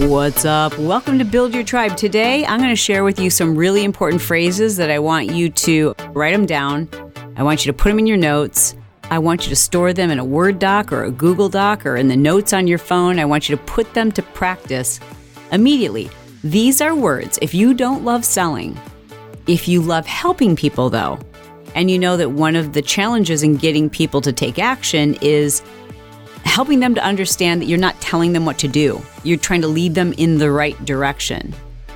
What's up? Welcome to Build Your Tribe. Today, I'm going to share with you some really important phrases that I want you to write them down. I want you to put them in your notes. I want you to store them in a Word doc or a Google Doc or in the notes on your phone. I want you to put them to practice immediately. These are words. If you don't love selling, if you love helping people though, and you know that one of the challenges in getting people to take action is helping them to understand that you're not telling them what to do. You're trying to lead them in the right direction.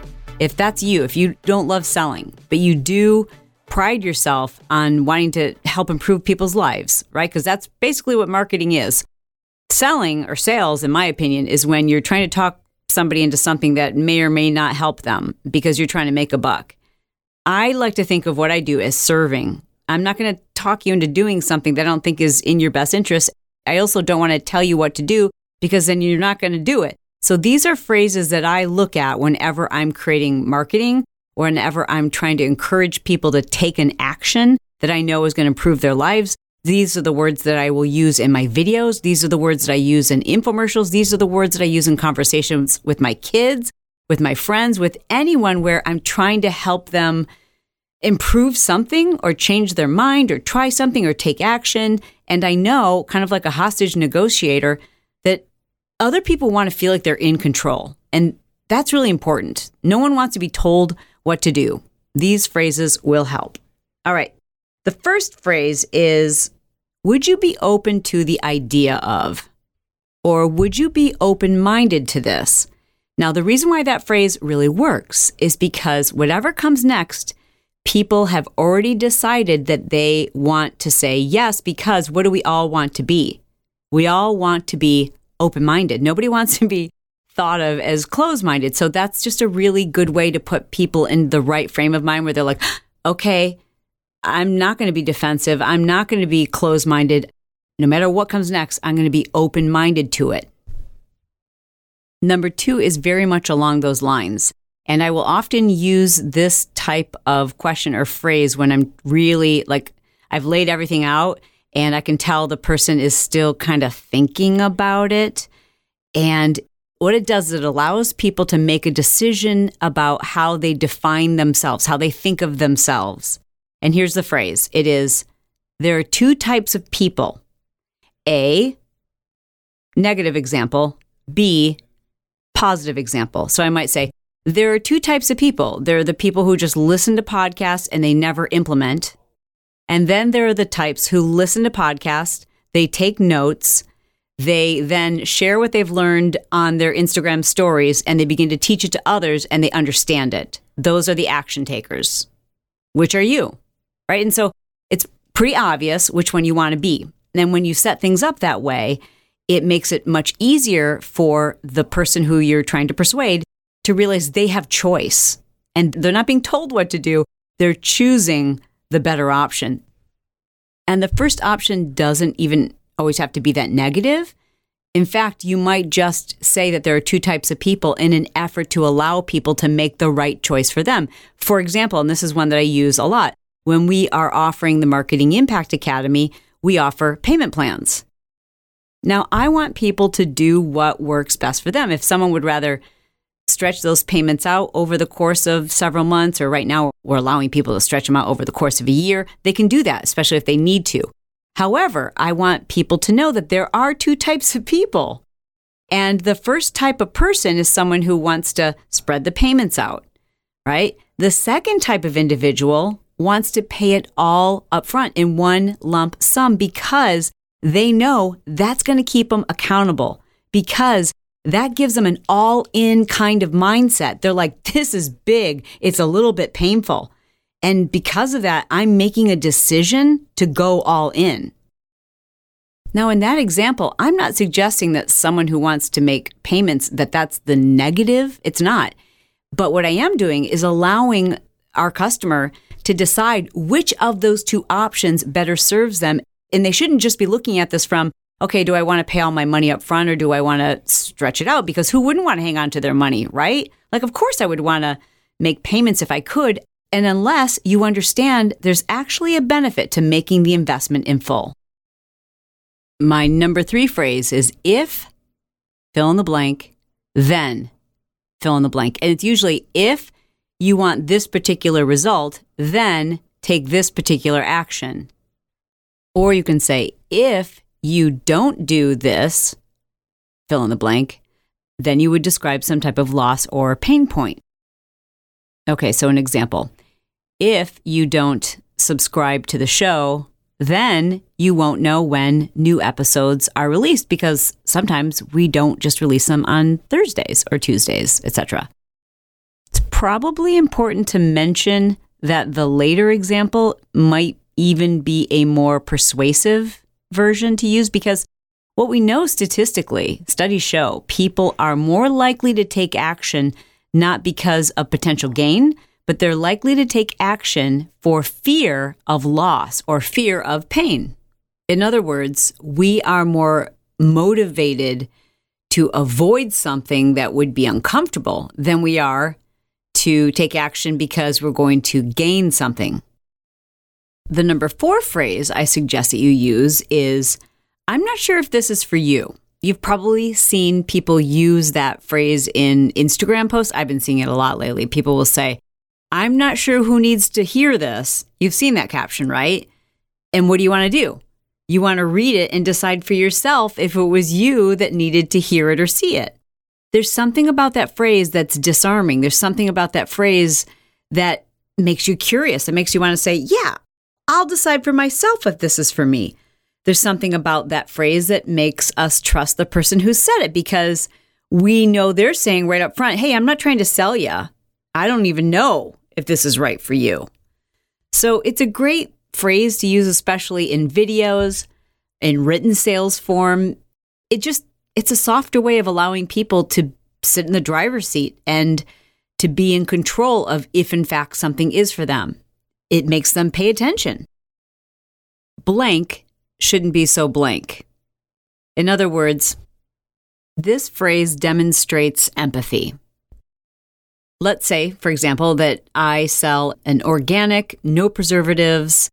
If that's you, if you don't love selling, but you do pride yourself on wanting to help improve people's lives, right? Because that's basically what marketing is. Selling or sales, in my opinion, is when you're trying to talk somebody into something that may or may not help them because you're trying to make a buck. I like to think of what I do as serving. I'm not going to talk you into doing something that I don't think is in your best interest. I also don't want to tell you what to do because then you're not going to do it. So these are phrases that I look at whenever I'm creating marketing or whenever I'm trying to encourage people to take an action that I know is going to improve their lives. These are the words that I will use in my videos. These are the words that I use in infomercials. These are the words that I use in conversations with my kids, with my friends, with anyone where I'm trying to help them improve something or change their mind or try something or take action. And I know, kind of like a hostage negotiator, that other people want to feel like they're in control. And that's really important. No one wants to be told what to do. These phrases will help. All right. The first phrase is, would you be open to the idea of, or would you be open-minded to this? Now, the reason why that phrase really works is because whatever comes next, people have already decided that they want to say yes, because what do we all want to be? We all want to be open-minded. Nobody wants to be thought of as closed-minded. So that's just a really good way to put people in the right frame of mind where they're like, okay, I'm not going to be defensive. I'm not going to be closed-minded. No matter what comes next, I'm going to be open-minded to it. Number 2 is very much along those lines. And I will often use this type of question or phrase when I'm really I've laid everything out and I can tell the person is still kind of thinking about it. And what it does is it allows people to make a decision about how they define themselves, how they think of themselves. And here's the phrase. It is, there are 2 types of people. A, negative example. B, positive example. So I might say, there are 2 types of people. There are the people who just listen to podcasts and they never implement. And then there are the types who listen to podcasts, they take notes, they then share what they've learned on their Instagram stories, and they begin to teach it to others and they understand it. Those are the action takers. Which are you? Right? And so it's pretty obvious which one you want to be. And when you set things up that way, it makes it much easier for the person who you're trying to persuade to realize they have choice and they're not being told what to do. They're choosing the better option. And the first option doesn't even always have to be that negative. In fact, you might just say that there are 2 types of people in an effort to allow people to make the right choice for them. For example, and this is one that I use a lot, when we are offering the Marketing Impact Academy, we offer payment plans. Now, I want people to do what works best for them. If someone would rather stretch those payments out over the course of several months, or right now we're allowing people to stretch them out over the course of a year, they can do that, especially if they need to. However, I want people to know that there are 2 types of people. And the first type of person is someone who wants to spread the payments out, right? The second type of individual wants to pay it all up front in one lump sum because they know that's going to keep them accountable, because that gives them an all-in kind of mindset. They're like, this is big. It's a little bit painful. And because of that, I'm making a decision to go all in. Now, in that example, I'm not suggesting that someone who wants to make payments, that's the negative. It's not. But what I am doing is allowing our customer to decide which of those 2 options better serves them. And they shouldn't just be looking at this from, okay, do I want to pay all my money up front or do I want to stretch it out? Because who wouldn't want to hang on to their money, right? Like, of course I would want to make payments if I could. And unless you understand there's actually a benefit to making the investment in full. My number 3 phrase is if, fill in the blank, then. fill in the blank. And it's usually if you want this particular result, then take this particular action. Or you can say, if you don't do this, fill in the blank, then you would describe some type of loss or pain point. Okay, so an example. If you don't subscribe to the show, then you won't know when new episodes are released because sometimes we don't just release them on Thursdays or Tuesdays, etc. It's probably important to mention that the later example might even be a more persuasive version to use because what we know statistically, studies show people are more likely to take action not because of potential gain, but they're likely to take action for fear of loss or fear of pain. In other words, we are more motivated to avoid something that would be uncomfortable than we are to take action because we're going to gain something. The number 4 phrase I suggest that you use is, I'm not sure if this is for you. You've probably seen people use that phrase in Instagram posts. I've been seeing it a lot lately. People will say, I'm not sure who needs to hear this. You've seen that caption, right? And what do you want to do? You want to read it and decide for yourself if it was you that needed to hear it or see it. There's something about that phrase that's disarming. There's something about that phrase that makes you curious. It makes you want to say, yeah, I'll decide for myself if this is for me. There's something about that phrase that makes us trust the person who said it because we know they're saying right up front, hey, I'm not trying to sell you. I don't even know if this is right for you. So it's a great phrase to use, especially in videos, in written sales form. It's a softer way of allowing people to sit in the driver's seat and to be in control of if in fact something is for them. It makes them pay attention. Blank shouldn't be so blank. In other words, this phrase demonstrates empathy. Let's say, for example, that I sell an organic, no preservatives,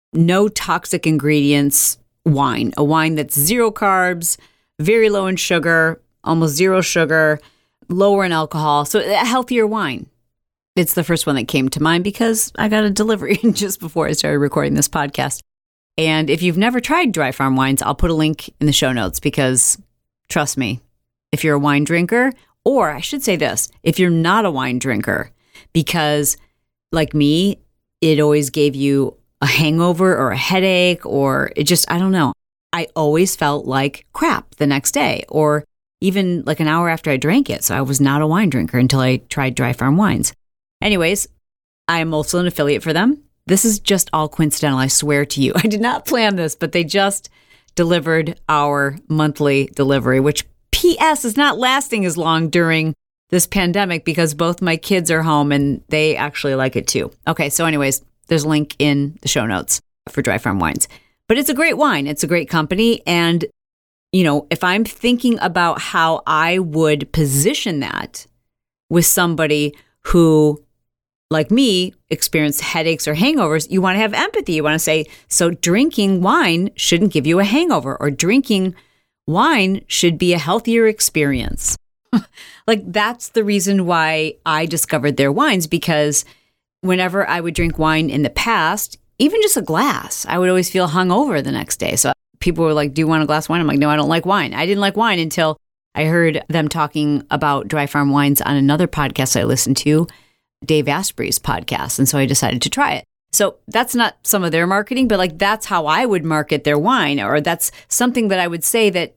no toxic ingredients wine, a wine that's 0 carbs, very low in sugar, almost 0 sugar, lower in alcohol, so a healthier wine. It's the first one that came to mind because I got a delivery just before I started recording this podcast. And if you've never tried Dry Farm wines, I'll put a link in the show notes because trust me, if you're a wine drinker, or I should say this, if you're not a wine drinker, because like me, it always gave you a hangover or a headache or it just, I don't know. I always felt like crap the next day or even like an hour after I drank it. So I was not a wine drinker until I tried Dry Farm wines. Anyways, I am also an affiliate for them. This is just all coincidental, I swear to you. I did not plan this, but they just delivered our monthly delivery, which P.S. is not lasting as long during this pandemic because both my kids are home and they actually like it too. Okay, so anyways, there's a link in the show notes for Dry Farm wines. But it's a great wine. It's a great company. And, you know, if I'm thinking about how I would position that with somebody who, like me, experience headaches or hangovers, you want to have empathy. You want to say, so drinking wine shouldn't give you a hangover, or drinking wine should be a healthier experience. Like, that's the reason why I discovered their wines, because whenever I would drink wine in the past, even just a glass, I would always feel hungover the next day. So people were like, do you want a glass of wine? I'm like, no, I don't like wine. I didn't like wine until I heard them talking about Dry Farm wines on another podcast I listened to, Dave Asprey's podcast. And so I decided to try it. So that's not some of their marketing, but like that's how I would market their wine, or that's something that I would say that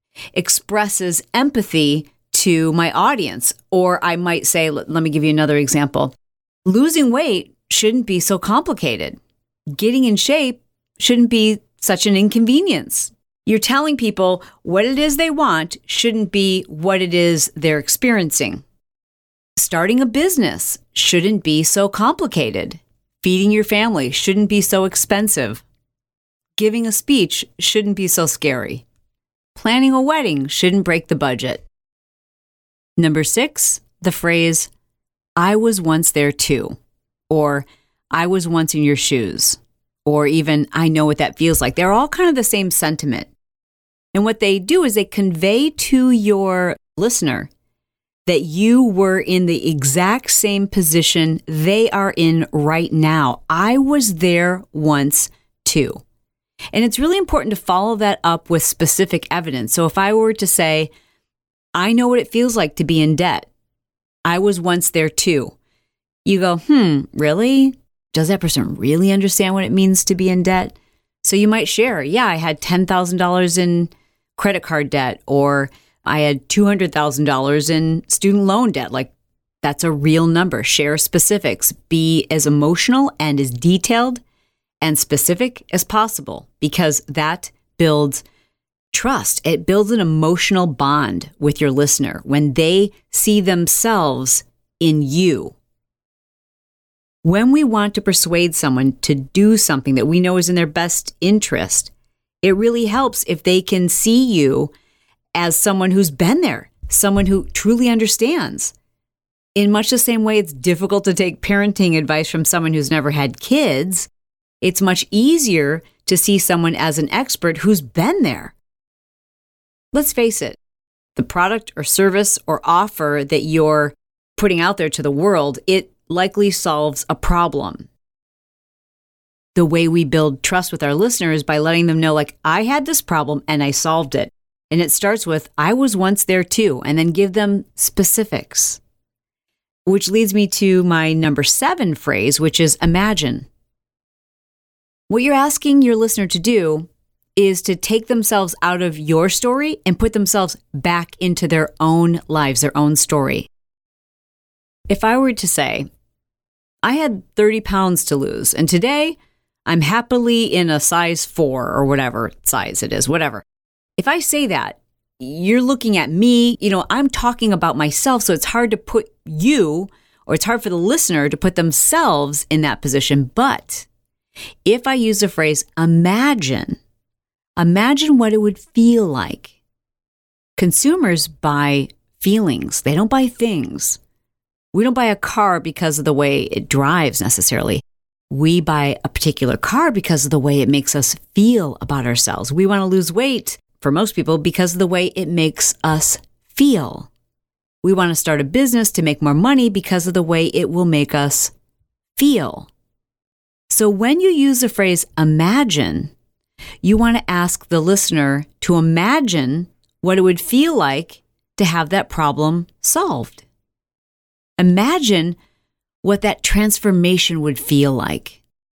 expresses empathy to my audience. Or I might say, let me give you another example. Losing weight shouldn't be so complicated. Getting in shape shouldn't be such an inconvenience. You're telling people what it is they want shouldn't be what it is they're experiencing. Starting a business shouldn't be so complicated. Feeding your family shouldn't be so expensive. Giving a speech shouldn't be so scary. Planning a wedding shouldn't break the budget. Number 6, the phrase, I was once there too, or I was once in your shoes, or even I know what that feels like. They're all kind of the same sentiment. And what they do is they convey to your listener that you were in the exact same position they are in right now. I was there once too. And it's really important to follow that up with specific evidence. So if I were to say, I know what it feels like to be in debt. I was once there too. You go, really? Does that person really understand what it means to be in debt? So you might share, yeah, I had $10,000 in credit card debt, or I had $200,000 in student loan debt. Like, that's a real number. Share specifics. Be as emotional and as detailed and specific as possible, because that builds trust. It builds an emotional bond with your listener when they see themselves in you. When we want to persuade someone to do something that we know is in their best interest, it really helps if they can see you as someone who's been there, someone who truly understands. In much the same way it's difficult to take parenting advice from someone who's never had kids, it's much easier to see someone as an expert who's been there. Let's face it, the product or service or offer that you're putting out there to the world, it likely solves a problem. The way we build trust with our listeners is by letting them know, like, I had this problem and I solved it. And it starts with, I was once there too, and then give them specifics. Which leads me to my number 7 phrase, which is imagine. What you're asking your listener to do is to take themselves out of your story and put themselves back into their own lives, their own story. If I were to say, I had 30 pounds to lose, and today I'm happily in a size 4 or whatever size it is, whatever. If I say that, you're looking at me, I'm talking about myself, so it's hard to put you, or it's hard for the listener to put themselves in that position. But if I use the phrase imagine what it would feel like. Consumers buy feelings, they don't buy things. We don't buy a car because of the way it drives necessarily. We buy a particular car because of the way it makes us feel about ourselves. We want to lose weight, for most people, because of the way it makes us feel. We want to start a business to make more money because of the way it will make us feel. So when you use the phrase imagine, you want to ask the listener to imagine what it would feel like to have that problem solved. Imagine what that transformation would feel like.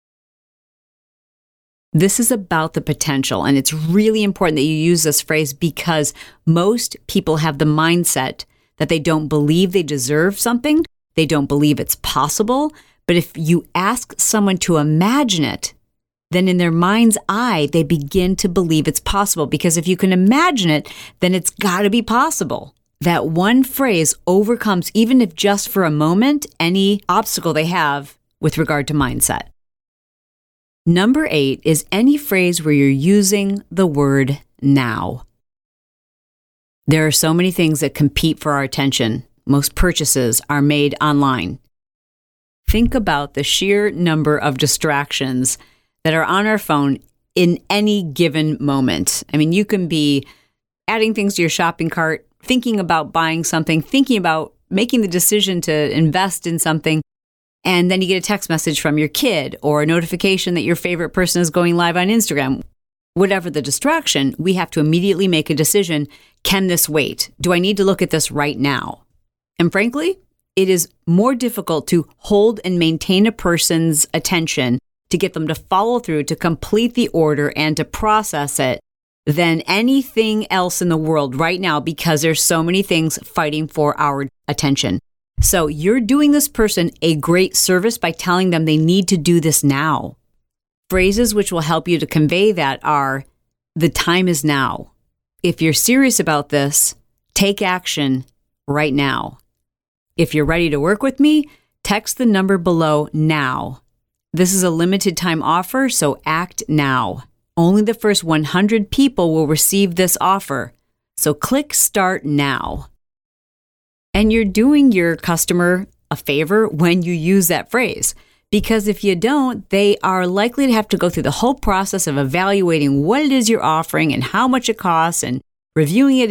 This is about the potential, and it's really important that you use this phrase because most people have the mindset that they don't believe they deserve something, they don't believe it's possible, but if you ask someone to imagine it, then in their mind's eye, they begin to believe it's possible, because if you can imagine it, then it's got to be possible. That one phrase overcomes, even if just for a moment, any obstacle they have with regard to mindset. Number 8 is any phrase where you're using the word now. There are so many things that compete for our attention. Most purchases are made online. Think about the sheer number of distractions that are on our phone in any given moment. I mean, you can be adding things to your shopping cart, thinking about buying something, thinking about making the decision to invest in something, and then you get a text message from your kid or a notification that your favorite person is going live on Instagram. Whatever the distraction, we have to immediately make a decision. Can this wait? Do I need to look at this right now? And frankly, it is more difficult to hold and maintain a person's attention, to get them to follow through, to complete the order, and to process it than anything else in the world right now, because there's so many things fighting for our attention. So you're doing this person a great service by telling them they need to do this now. Phrases which will help you to convey that are, the time is now. If you're serious about this, take action right now. If you're ready to work with me, text the number below now. This is a limited time offer, so act now. Only the first 100 people will receive this offer, so click start now. And you're doing your customer a favor when you use that phrase, because if you don't, they are likely to have to go through the whole process of evaluating what it is you're offering and how much it costs and reviewing it again.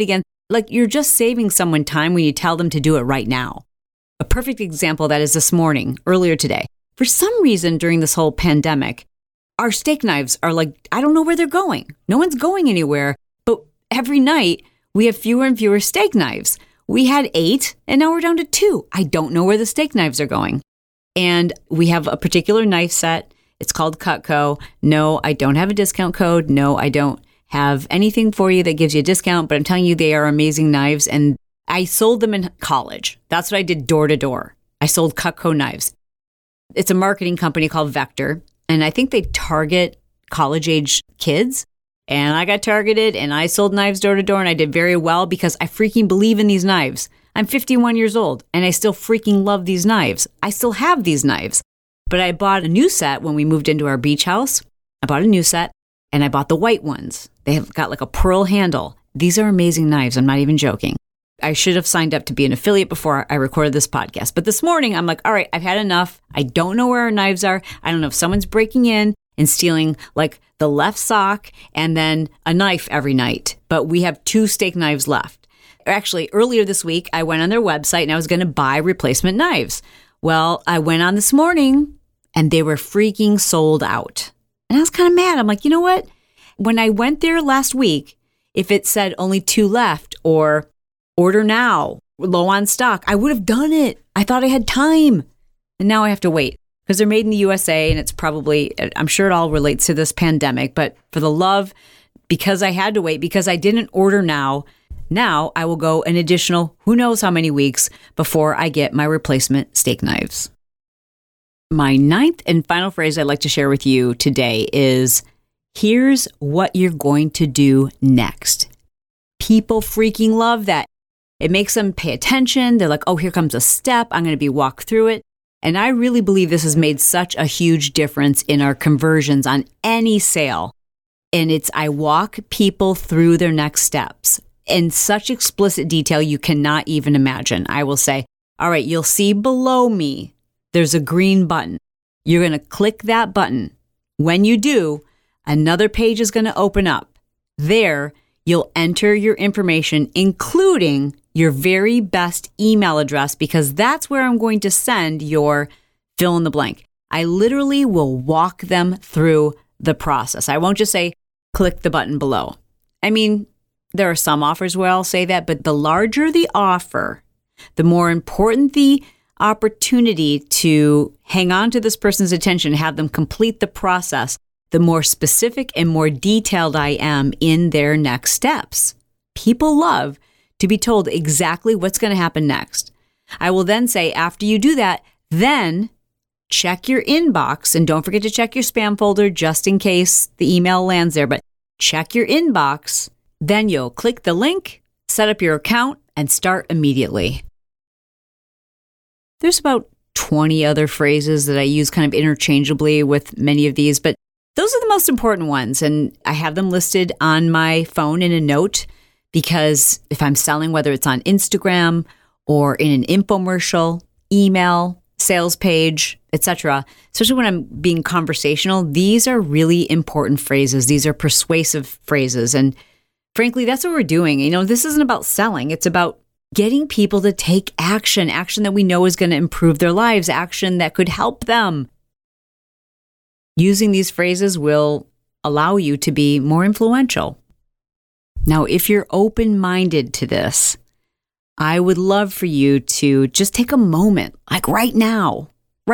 Like, you're just saving someone time when you tell them to do it right now. A perfect example of that is this morning, earlier today. For some reason, during this whole pandemic, our steak knives are like, I don't know where they're going. No one's going anywhere. But every night, we have fewer and fewer steak knives. We had 8, and now we're down to 2. I don't know where the steak knives are going. And we have a particular knife set. It's called Cutco. No, I don't have a discount code. No, I don't have anything for you that gives you a discount, but I'm telling you, they are amazing knives. And I sold them in college. That's what I did door to door. I sold Cutco knives. It's a marketing company called Vector. And I think they target college age kids. And I got targeted and I sold knives door to door, and I did very well because I freaking believe in these knives. I'm 51 years old and I still freaking love these knives. I still have these knives. But I bought a new set when we moved into our beach house. I bought a new set and I bought the white ones. They have got like a pearl handle. These are amazing knives. I'm not even joking. I should have signed up to be an affiliate before I recorded this podcast. But this morning, I'm like, all right, I've had enough. I don't know where our knives are. I don't know if someone's breaking in and stealing like the left sock and then a knife every night. But we have 2 steak knives left. Actually, earlier this week, I went on their website and I was going to buy replacement knives. Well, I went on this morning and they were freaking sold out. And I was kind of mad. I'm like, you know what? When I went there last week, if it said only 2 left or order now, low on stock, I would have done it. I thought I had time. And now I have to wait because they're made in the USA and it's probably, I'm sure it all relates to this pandemic. But for the love, because I had to wait, because I didn't order now I will go an additional who knows how many weeks before I get my replacement steak knives. My 9th and final phrase I'd like to share with you today is, here's what you're going to do next. People freaking love that. It makes them pay attention. They're like, oh, here comes a step. I'm going to be walked through it. And I really believe this has made such a huge difference in our conversions on any sale. And it's, I walk people through their next steps in such explicit detail you cannot even imagine. I will say, all right, you'll see below me, there's a green button. You're going to click that button. When you do, another page is going to open up. There, you'll enter your information, including your very best email address, because that's where I'm going to send your fill in the blank. I literally will walk them through the process. I won't just say, click the button below. I mean, there are some offers where I'll say that, but the larger the offer, the more important the opportunity to hang on to this person's attention, have them complete the process, the more specific and more detailed I am in their next steps. People love to be told exactly what's going to happen next. I will then say, after you do that, then check your inbox and don't forget to check your spam folder just in case the email lands there, but check your inbox. Then you'll click the link, set up your account, and start immediately. There's about 20 other phrases that I use kind of interchangeably with many of these, but those are the most important ones. And I have them listed on my phone in a note because if I'm selling, whether it's on Instagram or in an infomercial, email, sales page, etc., especially when I'm being conversational, these are really important phrases. These are persuasive phrases. And frankly, that's what we're doing. You know, this isn't about selling. It's about getting people to take action that we know is going to improve their lives, action that could help them. Using these phrases will allow you to be more influential. Now, if you're open-minded to this, I would love for you to just take a moment, like right now,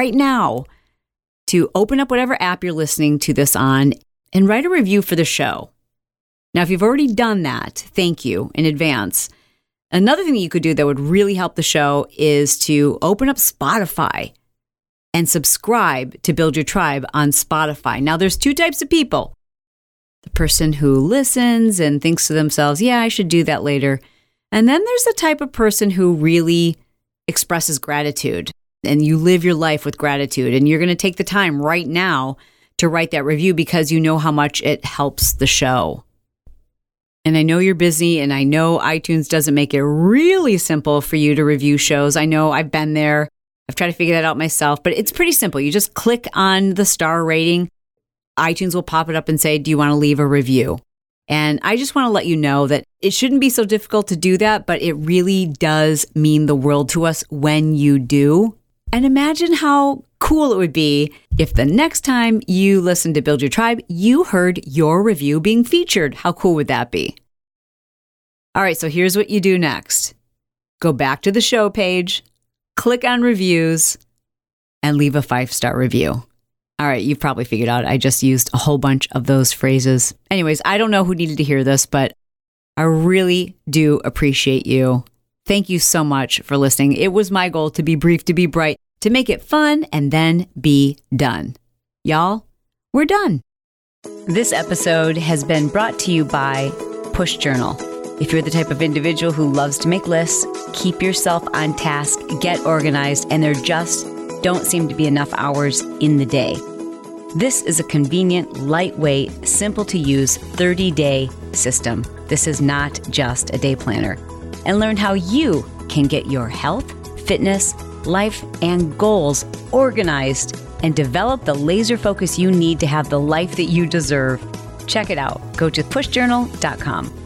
to open up whatever app you're listening to this on and write a review for the show. Now, if you've already done that, thank you in advance. Another thing that you could do that would really help the show is to open up Spotify and subscribe to Build Your Tribe on Spotify. Now, there's 2 types of people. The person who listens and thinks to themselves, yeah, I should do that later. And then there's the type of person who really expresses gratitude and you live your life with gratitude. And you're going to take the time right now to write that review because you know how much it helps the show. And I know you're busy and I know iTunes doesn't make it really simple for you to review shows. I know I've been there. I've tried to figure that out myself, but it's pretty simple. You just click on the star rating. iTunes will pop it up and say, do you want to leave a review? And I just want to let you know that it shouldn't be so difficult to do that, but it really does mean the world to us when you do. And imagine how cool it would be if the next time you listen to Build Your Tribe, you heard your review being featured. How cool would that be? All right, so here's what you do next. Go back to the show page, click on reviews, and leave a 5-star review. All right, you've probably figured out I just used a whole bunch of those phrases. Anyways, I don't know who needed to hear this, but I really do appreciate you. Thank you so much for listening. It was my goal to be brief, to be bright, to make it fun, and then be done. Y'all, we're done. This episode has been brought to you by Push Journal. If you're the type of individual who loves to make lists, keep yourself on task, get organized, and there just don't seem to be enough hours in the day. This is a convenient, lightweight, simple to use 30-day system. This is not just a day planner. And learn how you can get your health, fitness, life, and goals organized and develop the laser focus you need to have the life that you deserve. Check it out. Go to pushjournal.com.